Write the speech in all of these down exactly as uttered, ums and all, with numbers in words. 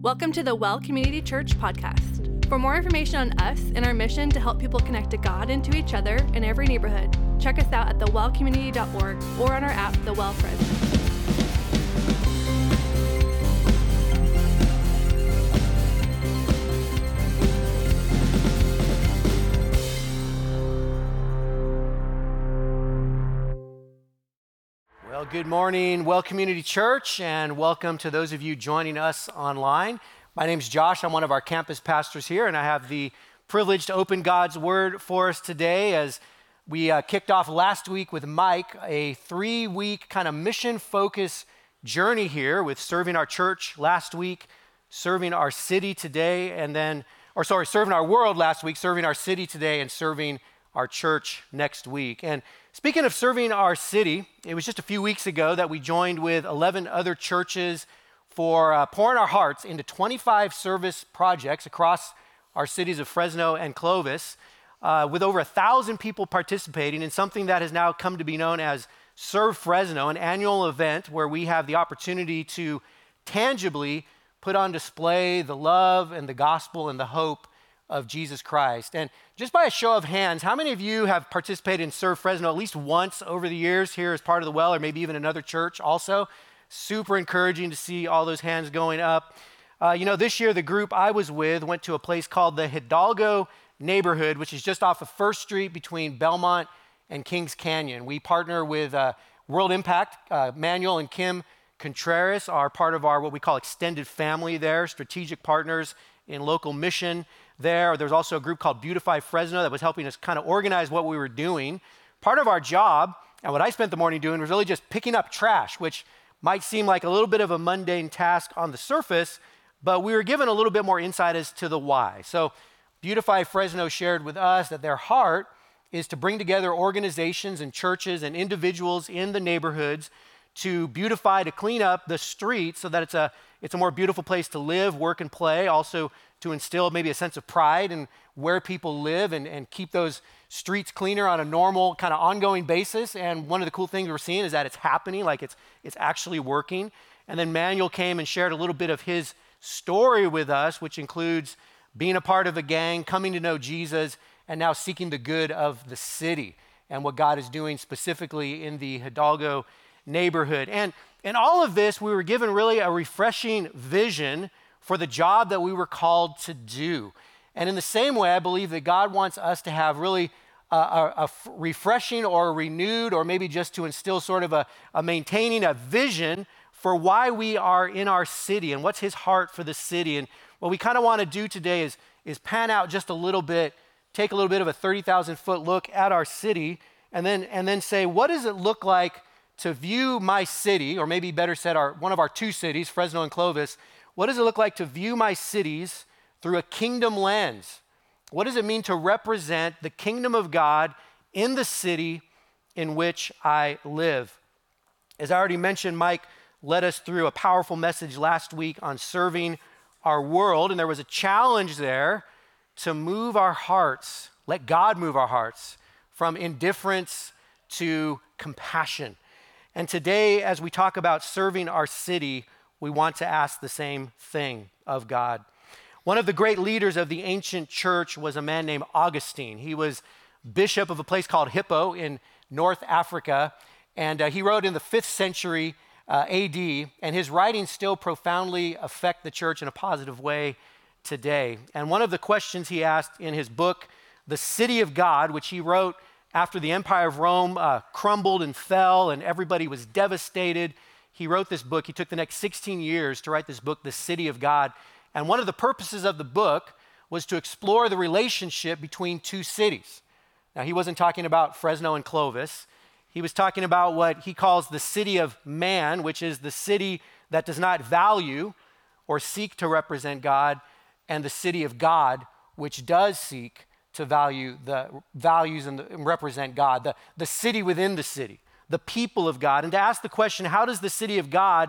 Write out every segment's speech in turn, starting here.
Welcome to the Well Community Church podcast. For more information on us and our mission to help people connect to God and to each other in every neighborhood, check us out at the well community dot org or on our app, The Well Friends. Well, good morning, Well Community Church, and welcome to those of you joining us online. My name's Josh. I'm one of our campus pastors here, and I have the privilege to open God's Word for us today as we uh, kicked off last week with Mike, a three-week kind of mission-focused journey here with serving our church last week, serving our city today, and then, or sorry, serving our world last week, serving our city today, and serving our church next week. And speaking of serving our city, it was just a few weeks ago that we joined with eleven other churches for uh, pouring our hearts into twenty-five service projects across our cities of Fresno and Clovis, uh, with over a thousand people participating in something that has now come to be known as Serve Fresno, an annual event where we have the opportunity to tangibly put on display the love and the gospel and the hope of Jesus Christ. And just by a show of hands, how many of you have participated in Serve Fresno at least once over the years here as part of the Well, or maybe even another church also? Super encouraging to see all those hands going up. Uh, you know, this year the group I was with went to a place called the Hidalgo neighborhood, which is just off of First Street between Belmont and Kings Canyon. We partner with uh, World Impact. Uh, Manuel and Kim Contreras are part of our what we call extended family there, strategic partners in local mission there. There's also a group called Beautify Fresno that was helping us kind of organize what we were doing. Part of our job, and what I spent the morning doing, was really just picking up trash, which might seem like a little bit of a mundane task on the surface, but we were given a little bit more insight as to the why. So Beautify Fresno shared with us that their heart is to bring together organizations and churches and individuals in the neighborhoods to beautify, to clean up the streets so that it's a it's a more beautiful place to live, work, and play. Also to instill maybe a sense of pride in where people live and, and keep those streets cleaner on a normal kind of ongoing basis. And one of the cool things we're seeing is that it's happening, like it's it's actually working. And then Manuel came and shared a little bit of his story with us, which includes being a part of a gang, coming to know Jesus, and now seeking the good of the city and what God is doing specifically in the Hidalgo neighborhood. And in all of this, we were given really a refreshing vision for the job that we were called to do. And in the same way, I believe that God wants us to have really a, a, a refreshing or a renewed, or maybe just to instill sort of a, a maintaining a vision for why we are in our city and what's his heart for the city. And what we kind of want to do today is, is pan out just a little bit, take a little bit of a thirty thousand foot look at our city, and then, and then say, what does it look like to view my city, or maybe better said, our, one of our two cities, Fresno and Clovis. What does it look like to view my cities through a kingdom lens? What does it mean to represent the kingdom of God in the city in which I live? As I already mentioned, Mike led us through a powerful message last week on serving our world, and there was a challenge there to move our hearts, let God move our hearts from indifference to compassion. And today, as we talk about serving our city, we want to ask the same thing of God. One of the great leaders of the ancient church was a man named Augustine. He was bishop of a place called Hippo in North Africa, and uh, he wrote in the fifth century uh, A D, and his writings still profoundly affect the church in a positive way today. And one of the questions he asked in his book, The City of God, which he wrote after the Empire of Rome uh, crumbled and fell and everybody was devastated, he wrote this book. He took the next sixteen years to write this book, The City of God. And one of the purposes of the book was to explore the relationship between two cities. Now, he wasn't talking about Fresno and Clovis. He was talking about what he calls the city of man, which is the city that does not value or seek to represent God, and the city of God, which does seek to value the values and, the, and represent God, the, the city within the city, the people of God. And to ask the question, how does the city of God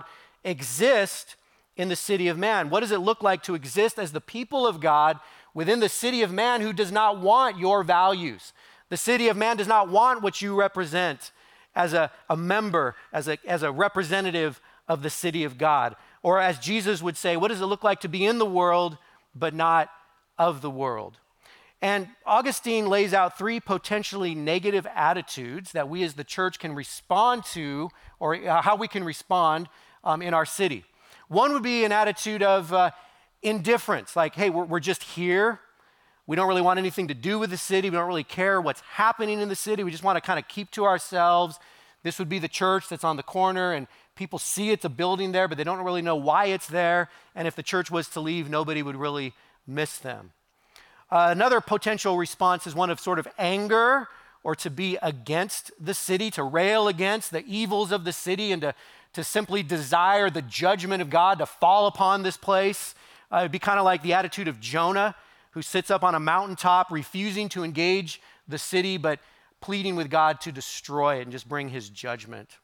exist in the city of man? What does it look like to exist as the people of God within the city of man who does not want your values? The city of man does not want what you represent as a, a member, as a, as a representative of the city of God. Or as Jesus would say, what does it look like to be in the world but not of the world? And Augustine lays out three potentially negative attitudes that we as the church can respond to, or uh, how we can respond um, in our city. One would be an attitude of uh, indifference, like, hey, we're, we're just here. We don't really want anything to do with the city. We don't really care what's happening in the city. We just want to kind of keep to ourselves. This would be the church that's on the corner, and people see it's a building there, but they don't really know why it's there. And if the church was to leave, nobody would really miss them. Uh, another potential response is one of sort of anger, or to be against the city, to rail against the evils of the city, and to, to simply desire the judgment of God to fall upon this place. Uh, it'd be kind of like the attitude of Jonah, who sits up on a mountaintop refusing to engage the city, but pleading with God to destroy it and just bring his judgment.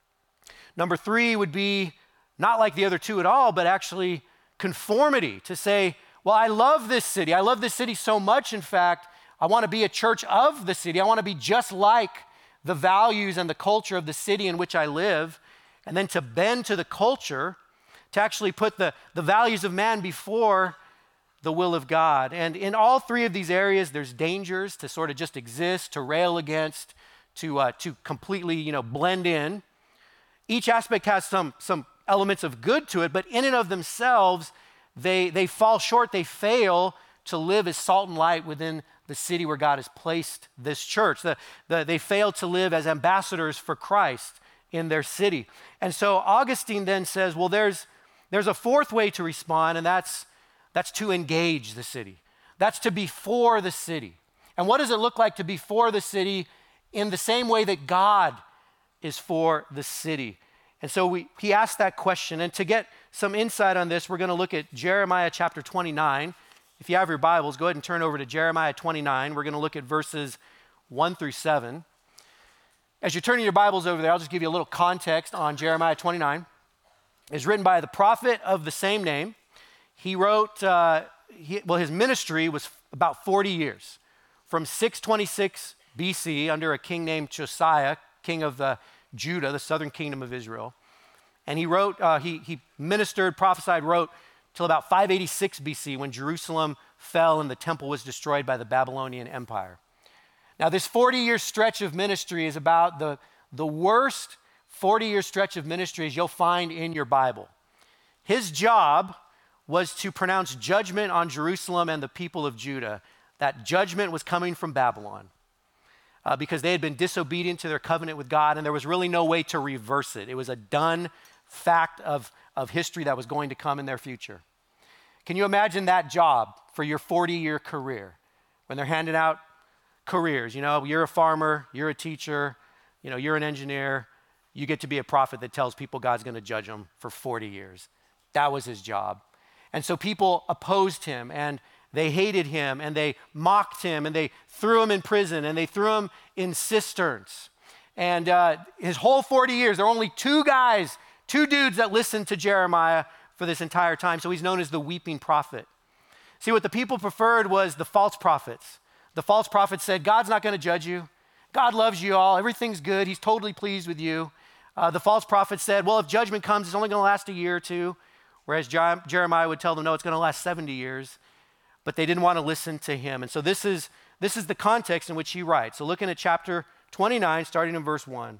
Number three would be not like the other two at all, but actually conformity, to say, well, I love this city. I love this city so much, in fact, I want to be a church of the city. I want to be just like the values and the culture of the city in which I live, and then to bend to the culture, to actually put the, the values of man before the will of God. And in all three of these areas, there's dangers to sort of just exist, to rail against, to uh, to completely, you know, blend in. Each aspect has some, some elements of good to it, but in and of themselves, they, they fall short, they fail to live as salt and light within the city where God has placed this church. The, the, they fail to live as ambassadors for Christ in their city. And so Augustine then says, well, there's, there's a fourth way to respond, and that's, that's to engage the city. That's to be for the city. And what does it look like to be for the city in the same way that God is for the city? And so we, he asked that question. And to get some insight on this, we're going to look at Jeremiah chapter twenty-nine. If you have your Bibles, go ahead and turn over to Jeremiah twenty-nine. We're going to look at verses one through seven. As you're turning your Bibles over there, I'll just give you a little context on Jeremiah twenty-nine. It's written by the prophet of the same name. He wrote, uh, he, well, his ministry was about forty years, from six twenty-six B C under a king named Josiah, king of the Judah, the southern kingdom of Israel. And he wrote, uh, he, he ministered, prophesied, wrote till about five eighty-six B C when Jerusalem fell and the temple was destroyed by the Babylonian Empire. Now, this forty-year stretch of ministry is about the, the worst forty-year stretch of ministry as you'll find in your Bible. His job was to pronounce judgment on Jerusalem and the people of Judah. That judgment was coming from Babylon uh, because they had been disobedient to their covenant with God, and there was really no way to reverse it. It was a done fact of, of history that was going to come in their future. Can you imagine that job for your forty-year career when they're handing out careers? You know, you're a farmer, you're a teacher, you know, you're an engineer. You get to be a prophet that tells people God's going to judge them for forty years. That was his job. And so people opposed him, and they hated him, and they mocked him, and they threw him in prison, and they threw him in cisterns. And uh, his whole forty years, there were only two guys, two dudes that listened to Jeremiah for this entire time. So he's known as the weeping prophet. See, what the people preferred was the false prophets. The false prophets said, God's not going to judge you. God loves you all. Everything's good. He's totally pleased with you. Uh, the false prophets said, well, if judgment comes, it's only going to last a year or two. Whereas Jer- Jeremiah would tell them, no, it's going to last seventy years. But they didn't want to listen to him. And so this is, this is the context in which he writes. So looking at chapter twenty-nine, starting in verse one.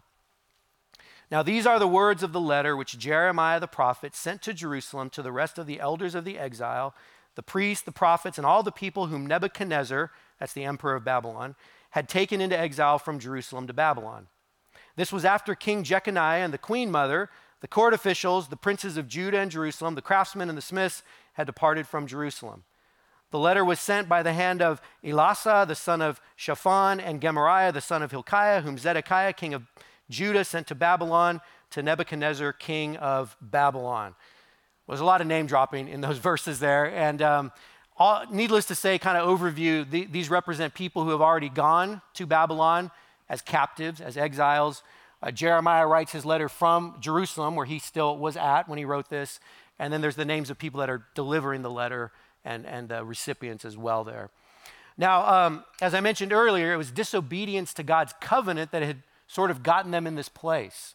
Now these are the words of the letter which Jeremiah the prophet sent to Jerusalem to the rest of the elders of the exile, the priests, the prophets, and all the people whom Nebuchadnezzar, that's the emperor of Babylon, had taken into exile from Jerusalem to Babylon. This was after King Jeconiah and the queen mother, the court officials, the princes of Judah and Jerusalem, the craftsmen and the smiths had departed from Jerusalem. The letter was sent by the hand of Elasah, the son of Shaphan, and Gemariah, the son of Hilkiah, whom Zedekiah, king of Judah, sent to Babylon, to Nebuchadnezzar, king of Babylon. There's a lot of name dropping in those verses there. And um, all, needless to say, kind of overview, the, these represent people who have already gone to Babylon as captives, as exiles. Uh, Jeremiah writes his letter from Jerusalem, where he still was at when he wrote this. And then there's the names of people that are delivering the letter and, and the recipients as well there. Now, um, as I mentioned earlier, it was disobedience to God's covenant that had sort of gotten them in this place.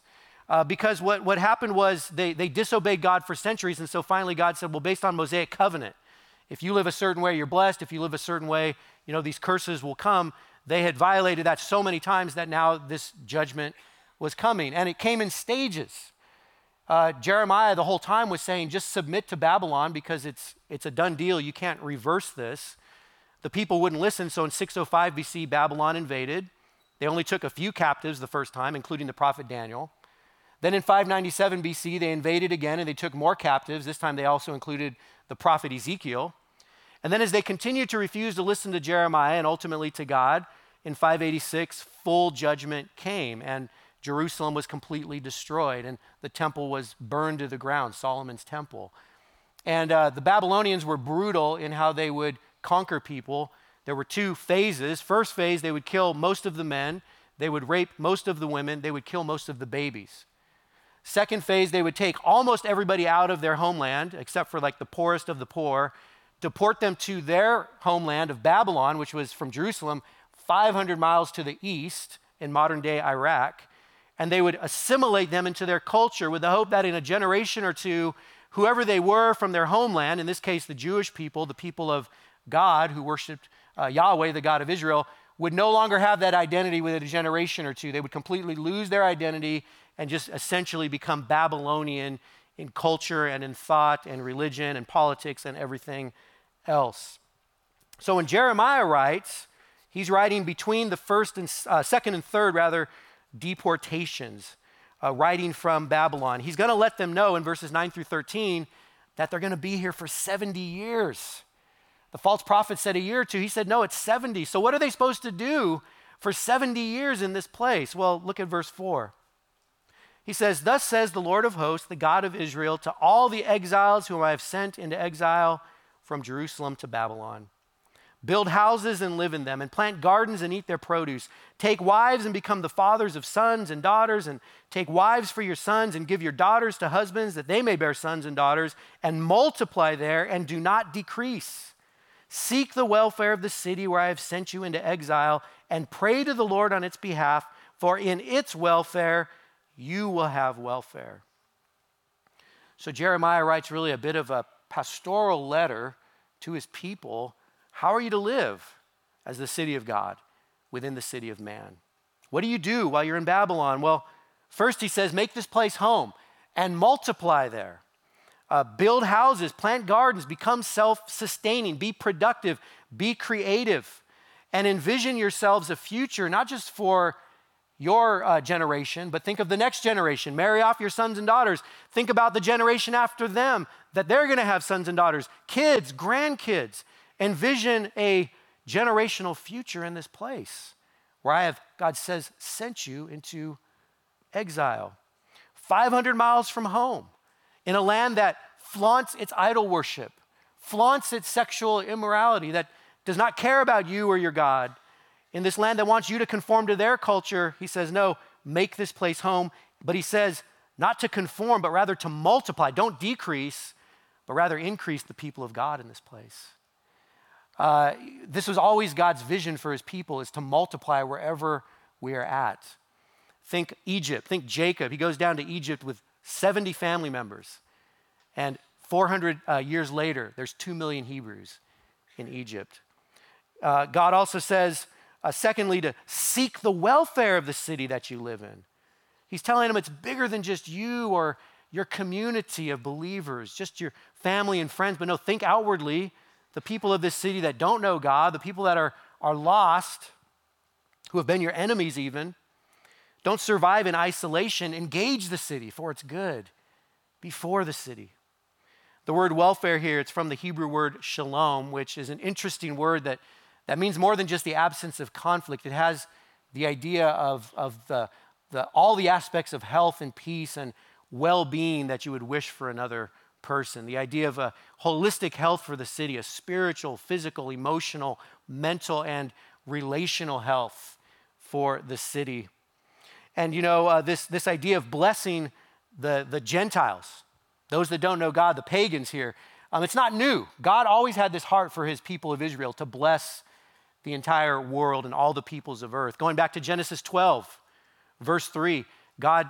Uh, because what, what happened was they, they disobeyed God for centuries, and so finally God said, well, based on Mosaic covenant, if you live a certain way, you're blessed. If you live a certain way, you know, these curses will come. They had violated that so many times that now this judgment was coming, and it came in stages. Uh, Jeremiah the whole time was saying, just submit to Babylon because it's, it's a done deal. You can't reverse this. The people wouldn't listen, so in six oh five B C, Babylon invaded. They only took a few captives the first time, including the prophet Daniel. Then in five ninety-seven B C, they invaded again and they took more captives. This time they also included the prophet Ezekiel. And then as they continued to refuse to listen to Jeremiah and ultimately to God, in five eighty-six, full judgment came and Jerusalem was completely destroyed and the temple was burned to the ground, Solomon's temple. And uh, the Babylonians were brutal in how they would conquer people. There were two phases. First phase, they would kill most of the men. They would rape most of the women. They would kill most of the babies. Second phase, they would take almost everybody out of their homeland, except for like the poorest of the poor, deport them to their homeland of Babylon, which was from Jerusalem, five hundred miles to the east in modern-day Iraq, and they would assimilate them into their culture with the hope that in a generation or two, whoever they were from their homeland, in this case the Jewish people, the people of God who worshiped uh, Yahweh, the God of Israel, would no longer have that identity within a generation or two. They would completely lose their identity and just essentially become Babylonian in culture and in thought and religion and politics and everything else. So when Jeremiah writes, he's writing between the first and uh, second and third, rather, deportations, uh, writing from Babylon. He's going to let them know in verses nine through thirteen that they're going to be here for seventy years. The false prophet said a year or two. He said, no, it's seventy. So what are they supposed to do for seventy years in this place? Well, look at verse four. He says, thus says the Lord of hosts, the God of Israel, to all the exiles whom I have sent into exile from Jerusalem to Babylon. Build houses and live in them, and plant gardens and eat their produce. Take wives and become the fathers of sons and daughters, and take wives for your sons and give your daughters to husbands that they may bear sons and daughters, and multiply there and do not decrease. Seek the welfare of the city where I have sent you into exile, and pray to the Lord on its behalf, for in its welfare you will have welfare. So Jeremiah writes really a bit of a pastoral letter to his people. How are you to live as the city of God within the city of man? What do you do while you're in Babylon? Well, first he says, make this place home and multiply there. Uh, build houses, plant gardens, become self-sustaining, be productive, be creative, and envision yourselves a future, not just for your uh, generation, but think of the next generation. Marry off your sons and daughters. Think about the generation after them, that they're going to have sons and daughters, kids, grandkids. Envision a generational future in this place where I have, God says, sent you into exile. five hundred miles from home, in a land that flaunts its idol worship, flaunts its sexual immorality, that does not care about you or your God. In this land that wants you to conform to their culture, he says, no, make this place home. But he says, not to conform, but rather to multiply. Don't decrease, but rather increase the people of God in this place. Uh, this was always God's vision for his people, is to multiply wherever we are at. Think Egypt, think Jacob. He goes down to Egypt with seventy family members. And four hundred uh, years later, there's two million Hebrews in Egypt. Uh, God also says, uh, secondly, to seek the welfare of the city that you live in. He's telling them it's bigger than just you or your community of believers, just your family and friends. But no, think outwardly. The people of this city that don't know God, the people that are, are lost, who have been your enemies even, don't survive in isolation. Engage the city for its good. Be for the city. The word welfare here, it's from the Hebrew word shalom, which is an interesting word that, that means more than just the absence of conflict. It has the idea of, of the, the, all the aspects of health and peace and well-being that you would wish for another person. The idea of a holistic health for the city, a spiritual, physical, emotional, mental, and relational health for the city. And you know, uh, this, this idea of blessing the, the Gentiles, those that don't know God, the pagans here, um, it's not new. God always had this heart for his people of Israel to bless the entire world and all the peoples of earth. Going back to Genesis twelve, verse three, God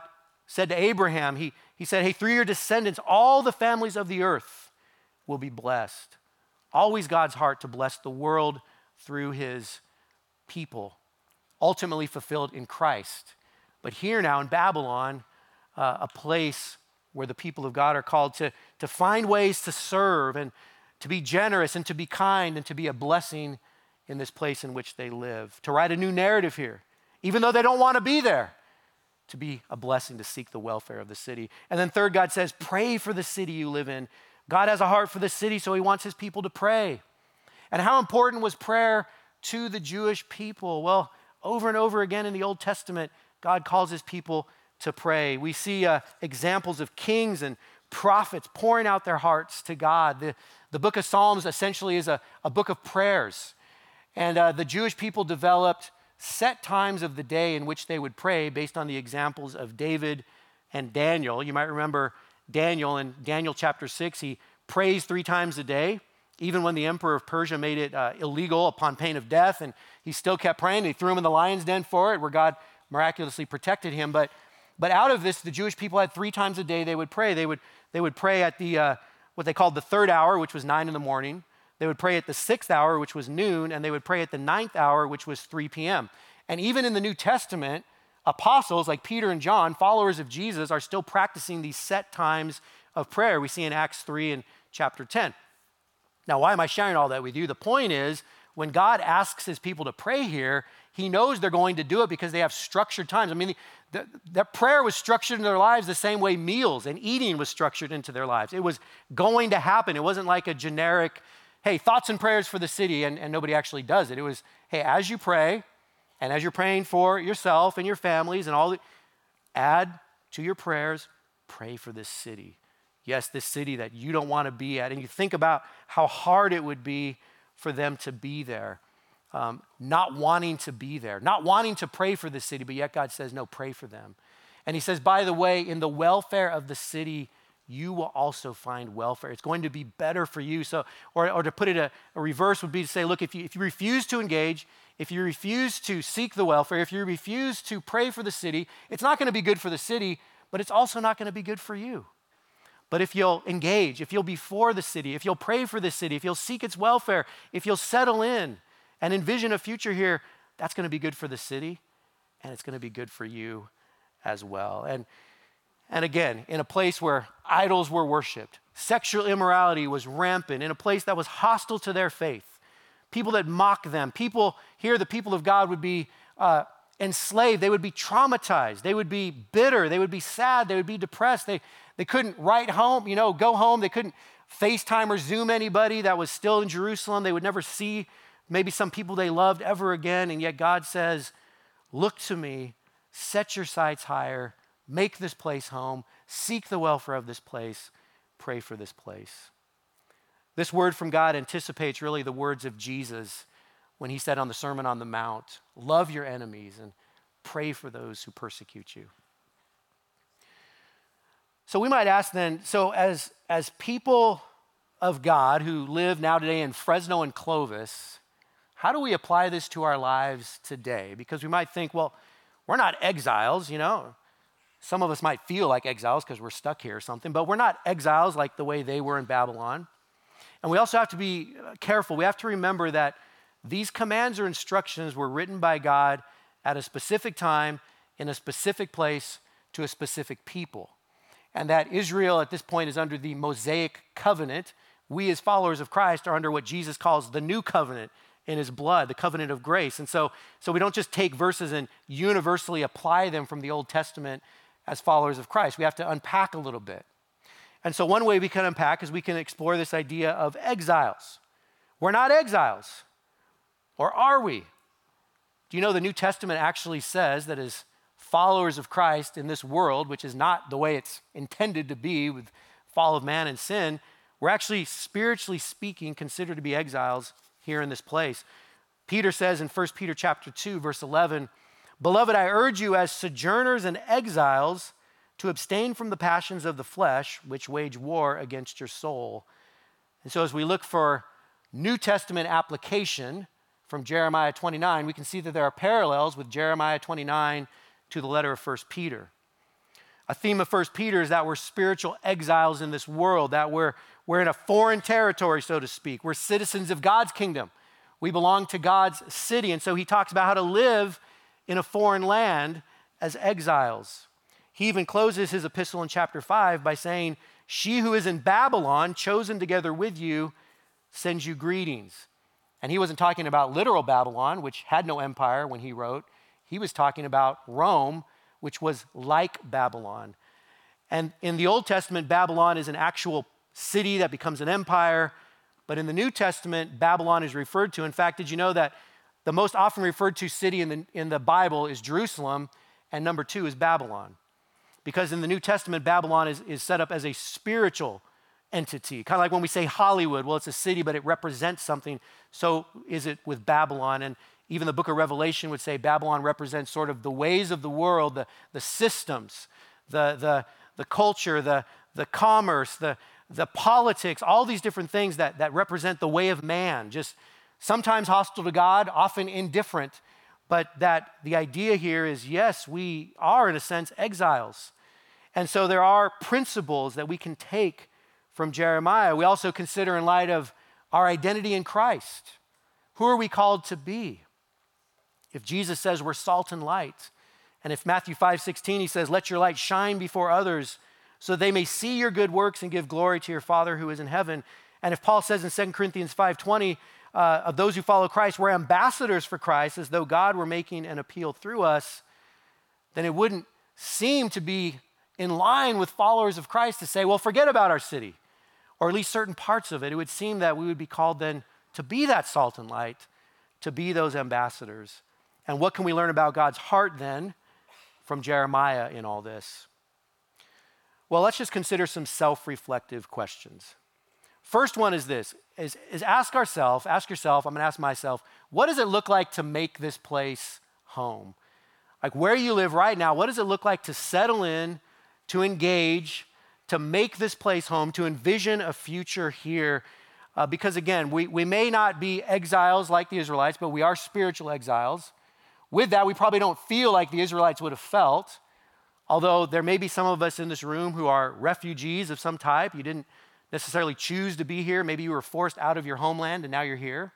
said to Abraham, he, he said, hey, through your descendants, all the families of the earth will be blessed. Always God's heart to bless the world through his people, ultimately fulfilled in Christ. But here now in Babylon, uh, a place where the people of God are called to, to find ways to serve and to be generous and to be kind and to be a blessing in this place in which they live, to write a new narrative here, even though they don't want to be there, to be a blessing, to seek the welfare of the city. And then third, God says, pray for the city you live in. God has a heart for the city, so he wants his people to pray. And how important was prayer to the Jewish people? Well, over and over again in the Old Testament, God calls his people to pray. We see uh, examples of kings and prophets pouring out their hearts to God. The, the book of Psalms essentially is a, a book of prayers. And uh, the Jewish people developed set times of the day in which they would pray based on the examples of David and Daniel. You might remember Daniel in Daniel chapter six, he prays three times a day, even when the emperor of Persia made it uh, illegal upon pain of death, and he still kept praying. He threw him in the lion's den for it, where God miraculously protected him. But but out of this, the Jewish people had three times a day they would pray. They would they would pray at the uh, what they called the third hour, which was nine in the morning. They would pray at the sixth hour, which was noon, and they would pray at the ninth hour, which was three p.m. And even in the New Testament, apostles like Peter and John, followers of Jesus, are still practicing these set times of prayer. We see in Acts three and chapter ten. Now, why am I sharing all that with you? The point is, when God asks his people to pray here, he knows they're going to do it because they have structured times. I mean, the, the prayer was structured in their lives the same way meals and eating was structured into their lives. It was going to happen. It wasn't like a generic, hey, thoughts and prayers for the city, and, and nobody actually does it. It was, hey, as you pray, and as you're praying for yourself and your families and all, the, add to your prayers, pray for this city. Yes, this city that you don't want to be at. And you think about how hard it would be for them to be there, um, not wanting to be there, not wanting to pray for the city, but yet God says, no, pray for them. And he says, by the way, in the welfare of the city, you will also find welfare. It's going to be better for you. So, or, or to put it a, a reverse would be to say, look, if you, if you refuse to engage, if you refuse to seek the welfare, if you refuse to pray for the city, it's not going to be good for the city, but it's also not going to be good for you. But if you'll engage, if you'll be for the city, if you'll pray for the city, if you'll seek its welfare, if you'll settle in and envision a future here, that's going to be good for the city, and it's going to be good for you as well. And, and again, in a place where idols were worshiped, sexual immorality was rampant, in a place that was hostile to their faith, people that mock them, people here, the people of God would be uh, enslaved, they would be traumatized, they would be bitter, they would be sad, they would be depressed, they They couldn't write home, you know, go home. They couldn't FaceTime or Zoom anybody that was still in Jerusalem. They would never see maybe some people they loved ever again. And yet God says, look to me, set your sights higher, make this place home, seek the welfare of this place, pray for this place. This word from God anticipates really the words of Jesus when he said on the Sermon on the Mount, love your enemies and pray for those who persecute you. So we might ask then, so as, as people of God who live now today in Fresno and Clovis, how do we apply this to our lives today? Because we might think, well, we're not exiles, you know. Some of us might feel like exiles because we're stuck here or something, but we're not exiles like the way they were in Babylon. And we also have to be careful. We have to remember that these commands or instructions were written by God at a specific time, in a specific place, to a specific people. And that Israel at this point is under the Mosaic covenant. We as followers of Christ are under what Jesus calls the new covenant in his blood, the covenant of grace. And so, so we don't just take verses and universally apply them from the Old Testament as followers of Christ. We have to unpack a little bit. And so one way we can unpack is we can explore this idea of exiles. We're not exiles. Or are we? Do you know the New Testament actually says that as followers of Christ in this world, which is not the way it's intended to be with fall of man and sin, we're actually, spiritually speaking, considered to be exiles here in this place. Peter says in First Peter chapter two, verse eleven, beloved, I urge you as sojourners and exiles to abstain from the passions of the flesh, which wage war against your soul. And so as we look for New Testament application from Jeremiah twenty-nine, we can see that there are parallels with Jeremiah twenty-nine to the letter of First Peter. A theme of First Peter is that we're spiritual exiles in this world, that we're, we're in a foreign territory, so to speak. We're citizens of God's kingdom. We belong to God's city. And so he talks about how to live in a foreign land as exiles. He even closes his epistle in chapter five by saying, "She who is in Babylon, chosen together with you, sends you greetings." And he wasn't talking about literal Babylon, which had no empire when he wrote. He was talking about Rome, which was like Babylon. And in the Old Testament, Babylon is an actual city that becomes an empire. But in the New Testament, Babylon is referred to. In fact, did you know that the most often referred to city in the, in the Bible is Jerusalem, and number two is Babylon? Because in the New Testament, Babylon is, is set up as a spiritual entity. Kind of like when we say Hollywood, well, it's a city, but it represents something. So is it with Babylon. And even the book of Revelation would say Babylon represents sort of the ways of the world, the, the systems, the, the, the culture, the, the commerce, the, the politics, all these different things that, that represent the way of man, just sometimes hostile to God, often indifferent. But that the idea here is, yes, we are, in a sense, exiles. And so there are principles that we can take from Jeremiah. We also consider in light of our identity in Christ. Who are we called to be? If Jesus says we're salt and light, and if Matthew five sixteen, he says, "Let your light shine before others so they may see your good works and give glory to your Father who is in heaven." And if Paul says in Second Corinthians five twenty, uh, of those who follow Christ, we're ambassadors for Christ, as though God were making an appeal through us, then it wouldn't seem to be in line with followers of Christ to say, well, forget about our city, or at least certain parts of it. It would seem that we would be called then to be that salt and light, to be those ambassadors. And what can we learn about God's heart then from Jeremiah in all this? Well, let's just consider some self-reflective questions. First one is this, is, is ask ourselves, ask yourself, I'm gonna ask myself, what does it look like to make this place home? Like where you live right now, what does it look like to settle in, to engage, to make this place home, to envision a future here? Uh, because again, we, we may not be exiles like the Israelites, but we are spiritual exiles. With that, we probably don't feel like the Israelites would have felt, although there may be some of us in this room who are refugees of some type. You didn't necessarily choose to be here. Maybe you were forced out of your homeland and now you're here.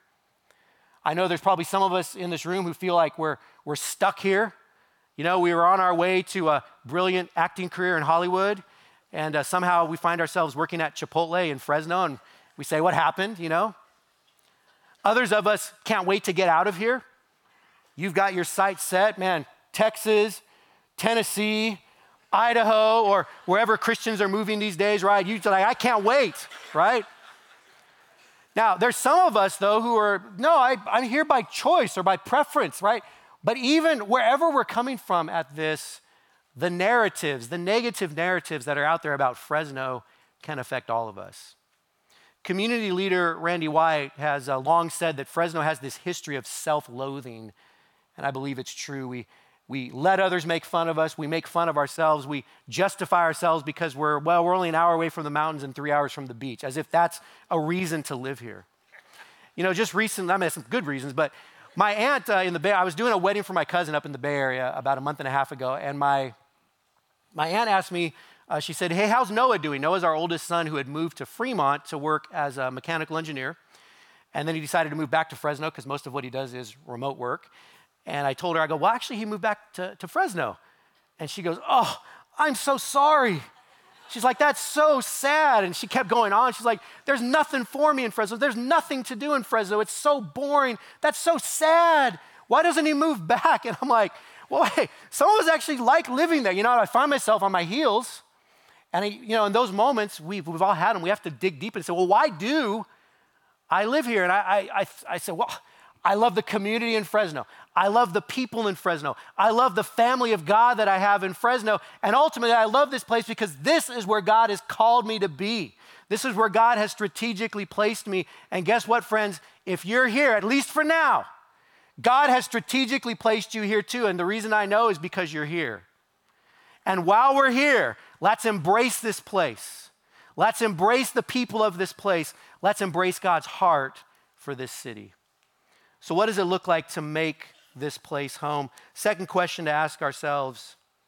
I know there's probably some of us in this room who feel like we're, we're stuck here. You know, we were on our way to a brilliant acting career in Hollywood, and uh, somehow we find ourselves working at Chipotle in Fresno, and we say, what happened, you know? Others of us can't wait to get out of here. You've got your sights set, man, Texas, Tennessee, Idaho, or wherever Christians are moving these days, right? You're like, I can't wait, right? Now, there's some of us, though, who are, no, I, I'm here by choice or by preference, right? But even wherever we're coming from at this, the narratives, the negative narratives that are out there about Fresno can affect all of us. Community leader Randy White has uh, long said that Fresno has this history of self-loathing, and I believe it's true. We We let others make fun of us. We make fun of ourselves. We justify ourselves because we're, well, we're only an hour away from the mountains and three hours from the beach, as if that's a reason to live here. You know, just recently, I mean, some good reasons, but my aunt uh, in the Bay, I was doing a wedding for my cousin up in the Bay Area about a month and a half ago, and my, my aunt asked me, uh, she said, hey, how's Noah doing? Noah's our oldest son who had moved to Fremont to work as a mechanical engineer, and then he decided to move back to Fresno because most of what he does is remote work. And I told her, I go, well, actually, he moved back to, to Fresno. And she goes, oh, I'm so sorry. She's like, that's so sad. And she kept going on. She's like, there's nothing for me in Fresno. There's nothing to do in Fresno. It's so boring. That's so sad. Why doesn't he move back? And I'm like, well, hey, some of us actually like living there. You know, I find myself on my heels. And, I, you know, in those moments, we've, we've all had them. We have to dig deep and say, well, why do I live here? And I, I, I, I said, well, I love the community in Fresno. I love the people in Fresno. I love the family of God that I have in Fresno. And ultimately, I love this place because this is where God has called me to be. This is where God has strategically placed me. And guess what, friends? If you're here, at least for now, God has strategically placed you here too. And the reason I know is because you're here. And while we're here, let's embrace this place. Let's embrace the people of this place. Let's embrace God's heart for this city. So what does it look like to make this place home? Second question to ask ourselves,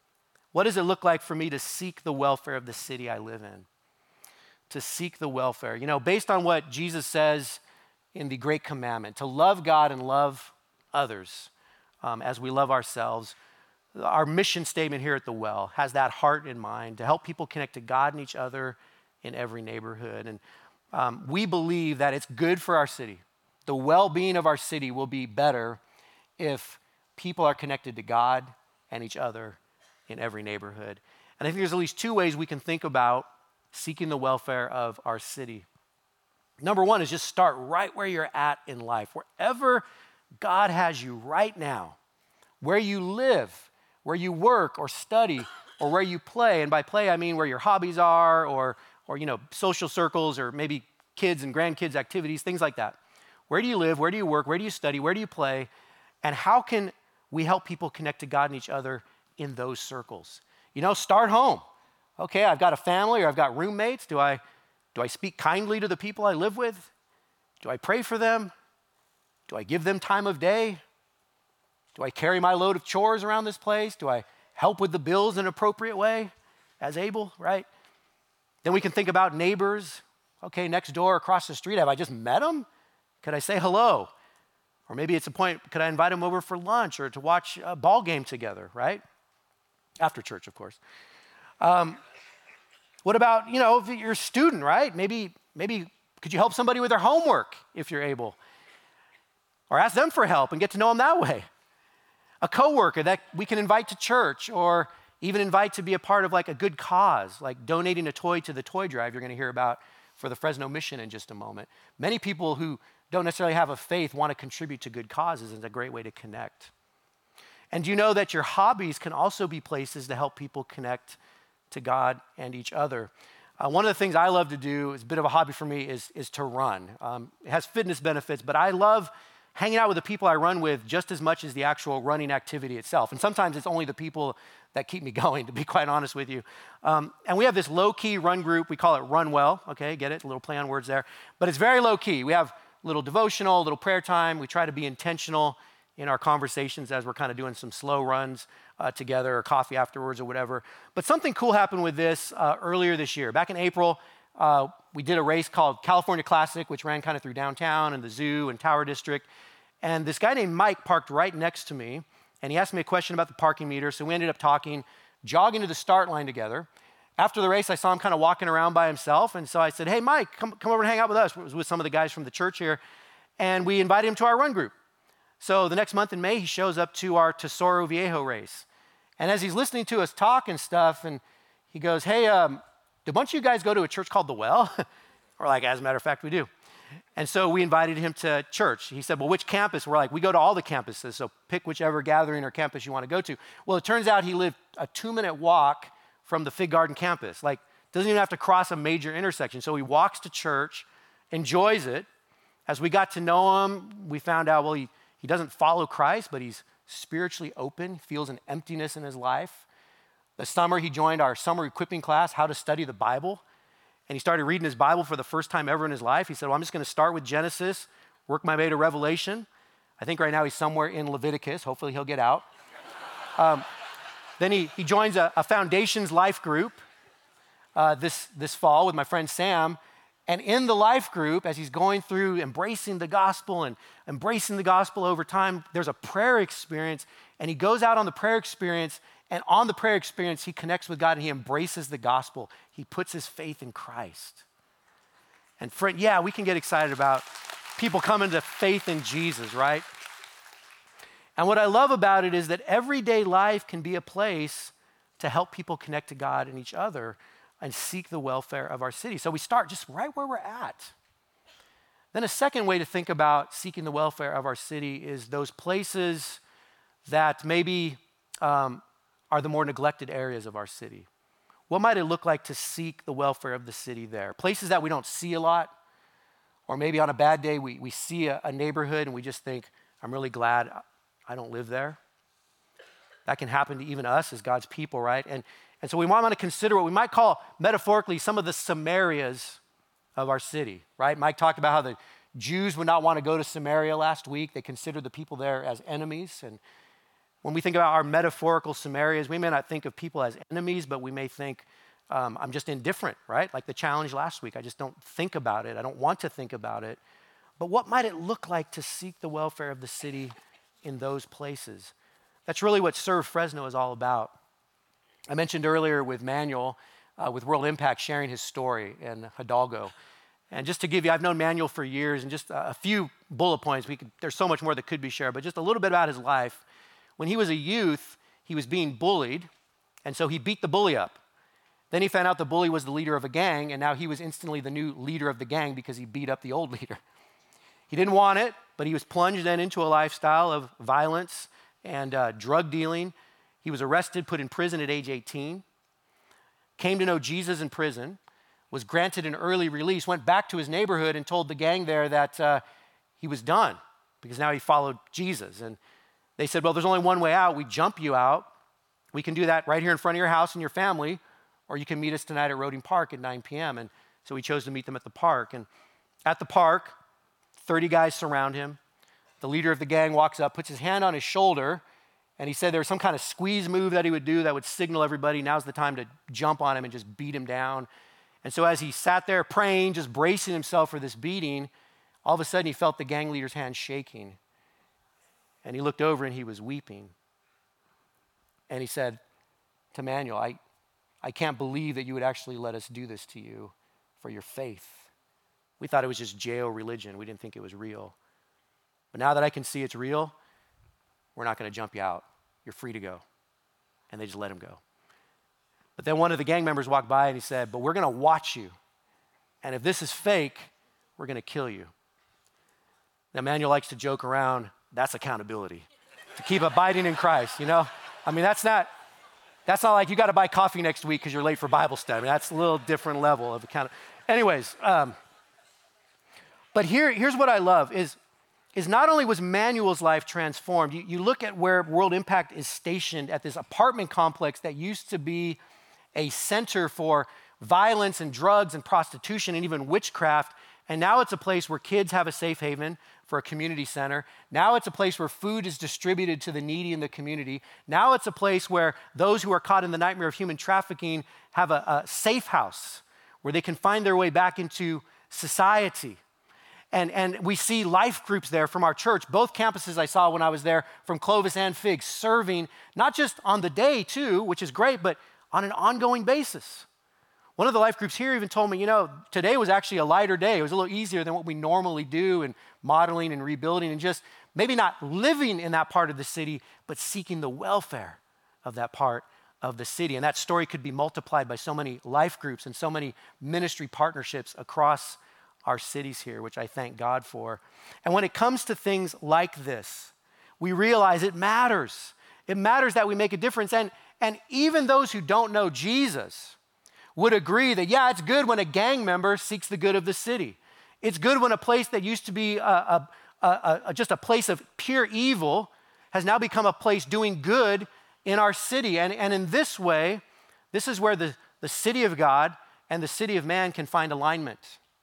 What does it look like for me to seek the welfare of the city I live in? To seek the welfare. You know, based on what Jesus says in the Great Commandment, to love God and love others um, as we love ourselves. Our mission statement here at The Well has that heart in mind, to help people connect to God and each other in every neighborhood. And um, we believe that it's good for our city. The well-being of our city will be better if people are connected to God and each other in every neighborhood. And I think there's at least two ways we can think about seeking the welfare of our city. Number one is just start right where you're at in life. Wherever God has you right now, where you live, where you work or study, or where you play. And by play, I mean where your hobbies are, or, or you know, social circles, or maybe kids and grandkids activities, things like that. Where do you live? Where do you work? Where do you study? Where do you play? And how can we help people connect to God and each other in those circles? You know, start home. Okay, I've got a family or I've got roommates. Do I, do I speak kindly to the people I live with? Do I pray for them? Do I give them time of day? Do I carry my load of chores around this place? Do I help with the bills in an appropriate way as able, right? Then we can think about neighbors. Okay, next door, across the street, have I just met them? Could I say hello? Or maybe it's a point, could I invite them over for lunch or to watch a ball game together, right? After church, of course. Um, what about, you know, if you're a student, right? Maybe, maybe could you help somebody with their homework if you're able? Or ask them for help and get to know them that way. A coworker that we can invite to church, or even invite to be a part of like a good cause, like donating a toy to the toy drive you're going to hear about for the Fresno Mission in just a moment. Many people who don't necessarily have a faith want to contribute to good causes, and it's a great way to connect. And do you know that your hobbies can also be places to help people connect to God and each other? Uh, one of the things I love to do, is a bit of a hobby for me, is, is to run. Um, it has fitness benefits, but I love hanging out with the people I run with just as much as the actual running activity itself. And sometimes it's only the people that keep me going, to be quite honest with you. Um, and we have this low-key run group. We call it Run Well. Okay, get it? A little play on words there. But it's very low-key. We have a little devotional, a little prayer time. We try to be intentional in our conversations as we're kind of doing some slow runs uh, together, or coffee afterwards or whatever. But something cool happened with this uh, earlier this year. Back in April, uh, we did a race called California Classic, which ran kind of through downtown and the zoo and Tower District. And this guy named Mike parked right next to me, and he asked me a question about the parking meter. So we ended up talking, jogging to the start line together. After the race, I saw him kind of walking around by himself. And so I said, hey, Mike, come, come over and hang out with us. It was with some of the guys from the church here. And we invited him to our run group. So the next month in May, he shows up to our Tesoro Viejo race. And as he's listening to us talk and stuff, and he goes, hey, um, do a bunch of you guys go to a church called The Well? We're like, as a matter of fact, we do. And so we invited him to church. He said, well, which campus? We're like, we go to all the campuses, so pick whichever gathering or campus you want to go to. Well, it turns out he lived a two-minute walk from the Fig Garden campus. Like, doesn't even have to cross a major intersection. So he walks to church, enjoys it. As we got to know him, we found out, well, he, he doesn't follow Christ, but he's spiritually open, feels an emptiness in his life. The summer, he joined our summer equipping class, How to Study the Bible. And he started reading his Bible for the first time ever in his life. He said, well, I'm just going to start with Genesis, work my way to Revelation. I think right now he's somewhere in Leviticus. Hopefully he'll get out. Um, then he, he joins a, a Foundations Life group uh, this, this fall with my friend Sam. And in the life group, as he's going through embracing the gospel and embracing the gospel over time, there's a prayer experience. And he goes out on the prayer experience, and on the prayer experience, he connects with God and he embraces the gospel. He puts his faith in Christ. And friend, yeah, we can get excited about people coming to faith in Jesus, right? And what I love about it is that everyday life can be a place to help people connect to God and each other and seek the welfare of our city. So we start just right where we're at. Then a second way to think about seeking the welfare of our city is those places that maybe um, are the more neglected areas of our city. What might it look like to seek the welfare of the city there? Places that we don't see a lot, or maybe on a bad day we, we see a, a neighborhood and we just think, I'm really glad I don't live there. That can happen to even us as God's people, right? And, and so we might want to consider what we might call metaphorically some of the Samarias of our city, right? Mike talked about how the Jews would not want to go to Samaria last week. They considered the people there as enemies. And When we think about our metaphorical Samarias, we may not think of people as enemies, but we may think, um, I'm just indifferent, right? Like the challenge last week. I just don't think about it. I don't want to think about it. But what might it look like to seek the welfare of the city in those places? That's really what Serve Fresno is all about. I mentioned earlier with Manuel, uh, with World Impact, sharing his story in Hidalgo. And just to give you, I've known Manuel for years, and just a, a few bullet points. We could, there's so much more that could be shared, but just a little bit about his life. When he was a youth, he was being bullied, and so he beat the bully up. Then he found out the bully was the leader of a gang, and now he was instantly the new leader of the gang because he beat up the old leader. He didn't want it, but he was plunged then into a lifestyle of violence and uh, drug dealing. He was arrested, put in prison at age eighteen, came to know Jesus in prison, was granted an early release, went back to his neighborhood and told the gang there that uh, he was done because now he followed Jesus. And they said, well, there's only one way out. We jump you out. We can do that right here in front of your house and your family, or you can meet us tonight at Roding Park at nine p.m. And so he chose to meet them at the park. And at the park, thirty guys surround him. The leader of the gang walks up, puts his hand on his shoulder, and he said there was some kind of squeeze move that he would do that would signal everybody, now's the time to jump on him and just beat him down. And so as he sat there praying, just bracing himself for this beating, all of a sudden he felt the gang leader's hand shaking. And he looked over and he was weeping. And he said to Manuel, I, I can't believe that you would actually let us do this to you for your faith. We thought it was just jail religion. We didn't think it was real. But now that I can see it's real, we're not going to jump you out. You're free to go. And they just let him go. But then one of the gang members walked by and he said, but we're going to watch you. And if this is fake, we're going to kill you. Now, Manuel likes to joke around, that's accountability. To keep abiding in Christ, you know? I mean, that's not, that's not like you got to buy coffee next week because you're late for Bible study. I mean, that's a little different level of account. Anyways, um, but here, here's what I love is, is not only was Manuel's life transformed, you, you look at where World Impact is stationed at this apartment complex that used to be a center for violence and drugs and prostitution and even witchcraft, and now it's a place where kids have a safe haven for a community center. Now it's a place where food is distributed to the needy in the community. Now it's a place where those who are caught in the nightmare of human trafficking have a, a safe house where they can find their way back into society. And, and we see life groups there from our church, both campuses I saw when I was there, from Clovis and Fig, serving not just on the day too, which is great, but on an ongoing basis. One of the life groups here even told me, you know, today was actually a lighter day. It was a little easier than what we normally do in modeling and rebuilding and just maybe not living in that part of the city, but seeking the welfare of that part of the city. And that story could be multiplied by so many life groups and so many ministry partnerships across our cities here, which I thank God for. And when it comes to things like this, we realize it matters. It matters that we make a difference. And, and even those who don't know Jesus would agree that, yeah, it's good when a gang member seeks the good of the city. It's good when a place that used to be a, a, a, a, just a place of pure evil has now become a place doing good in our city. And, and in this way, this is where the, the city of God and the city of man can find alignment.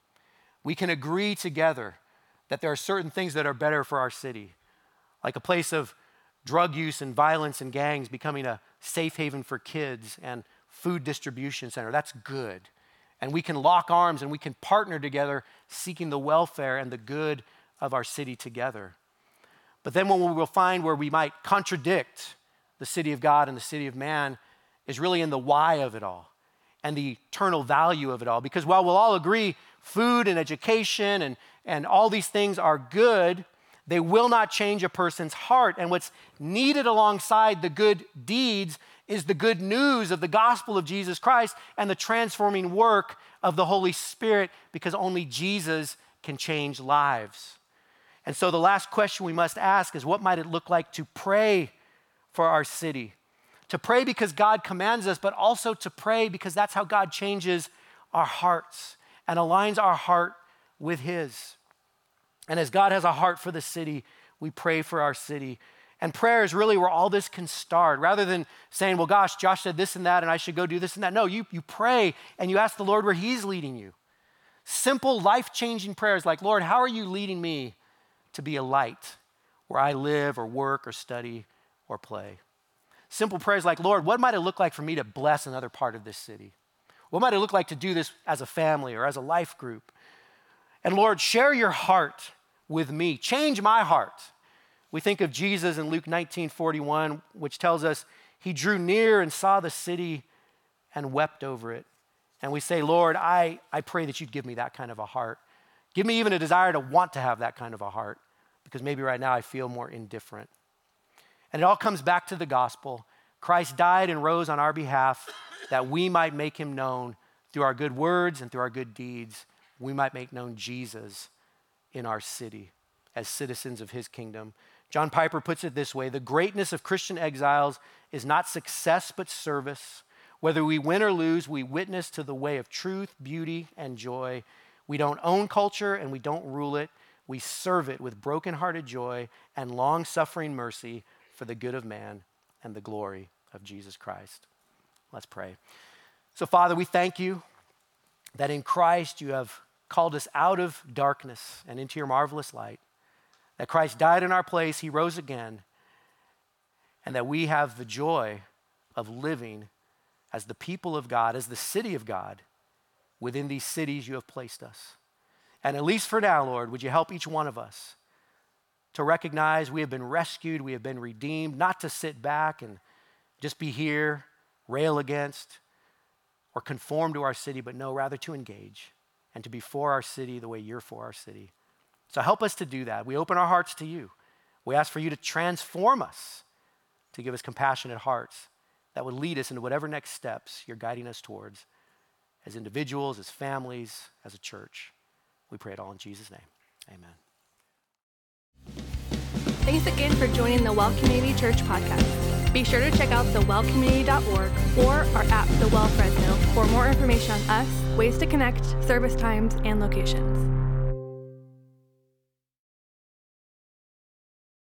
We can agree together that there are certain things that are better for our city, like a place of drug use and violence and gangs becoming a safe haven for kids and food distribution center. That's good. And we can lock arms and we can partner together seeking the welfare and the good of our city together. But then what we will find where we might contradict the city of God and the city of man is really in the why of it all and the eternal value of it all. Because while we'll all agree food and education and, and all these things are good, they will not change a person's heart. And what's needed alongside the good deeds is the good news of the gospel of Jesus Christ and the transforming work of the Holy Spirit, because only Jesus can change lives. And so the last question we must ask is, what might it look like to pray for our city? To pray because God commands us, but also to pray because that's how God changes our hearts and aligns our heart with His. And as God has a heart for the city, we pray for our city. And prayer is really where all this can start. Rather than saying, well, gosh, Josh said this and that, and I should go do this and that. No, you, you pray and you ask the Lord where He's leading you. Simple, life-changing prayers like, Lord, how are you leading me to be a light where I live or work or study or play. Simple prayers like, Lord, what might it look like for me to bless another part of this city? What might it look like to do this as a family or as a life group? And Lord, share your heart with me. Change my heart. We think of Jesus in Luke nineteen forty-one, which tells us he drew near and saw the city and wept over it. And we say, Lord, I, I pray that you'd give me that kind of a heart. Give me even a desire to want to have that kind of a heart, because maybe right now I feel more indifferent. And it all comes back to the gospel. Christ died and rose on our behalf that we might make him known through our good words and through our good deeds. We might make known Jesus in our city as citizens of his kingdom. John Piper puts it this way: the greatness of Christian exiles is not success but service. Whether we win or lose, we witness to the way of truth, beauty, and joy. We don't own culture and we don't rule it. We serve it with broken-hearted joy and long-suffering mercy for the good of man and the glory of Jesus Christ. Let's pray. So, Father, we thank you that in Christ you have called us out of darkness and into your marvelous light, that Christ died in our place, he rose again, and that we have the joy of living as the people of God, as the city of God, within these cities you have placed us. And at least for now, Lord, would you help each one of us to recognize we have been rescued, we have been redeemed, not to sit back and just be here, rail against, or conform to our city, but no, rather to engage and to be for our city the way you're for our city. So help us to do that. We open our hearts to you. We ask for you to transform us, to give us compassionate hearts that would lead us into whatever next steps you're guiding us towards as individuals, as families, as a church. We pray it all in Jesus' name. Amen. Thanks again for joining the Well Community Church podcast. Be sure to check out the well community dot org or our app, The Well Fresno, for more information on us, ways to connect, service times, and locations.